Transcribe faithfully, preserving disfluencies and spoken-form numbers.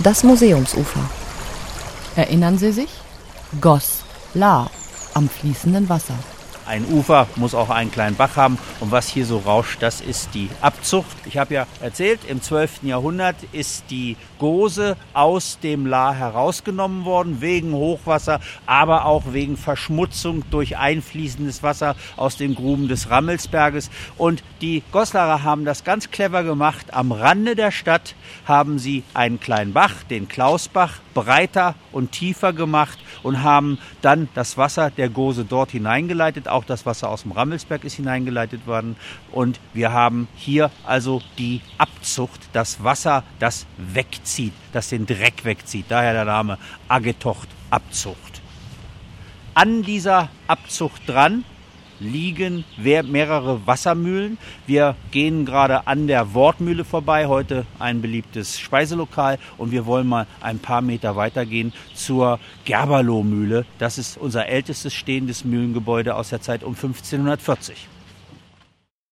Das Museumsufer. Erinnern Sie sich? Goss, La, am fließenden Wasser. Ein Ufer muss auch einen kleinen Bach haben. Und was hier so rauscht, das ist die Abzucht. Ich habe ja erzählt, im zwölften Jahrhundert ist die Gose aus dem Lahr herausgenommen worden, wegen Hochwasser, aber auch wegen Verschmutzung durch einfließendes Wasser aus den Gruben des Rammelsberges. Und die Goslarer haben das ganz clever gemacht. Am Rande der Stadt haben sie einen kleinen Bach, den Klausbach, breiter und tiefer gemacht und haben dann das Wasser der Gose dort hineingeleitet. Auch das Wasser aus dem Rammelsberg ist hineingeleitet worden. Und wir haben hier also die Abzucht, das Wasser, das wegzieht, das den Dreck wegzieht. Daher der Name Agetocht, Abzucht. An dieser Abzucht dran liegen mehrere Wassermühlen. Wir gehen gerade an der Wortmühle vorbei, heute ein beliebtes Speiselokal. Und wir wollen mal ein paar Meter weitergehen zur Gerberlohmühle. Das ist unser ältestes stehendes Mühlengebäude aus der Zeit um fünfzehnhundertvierzig.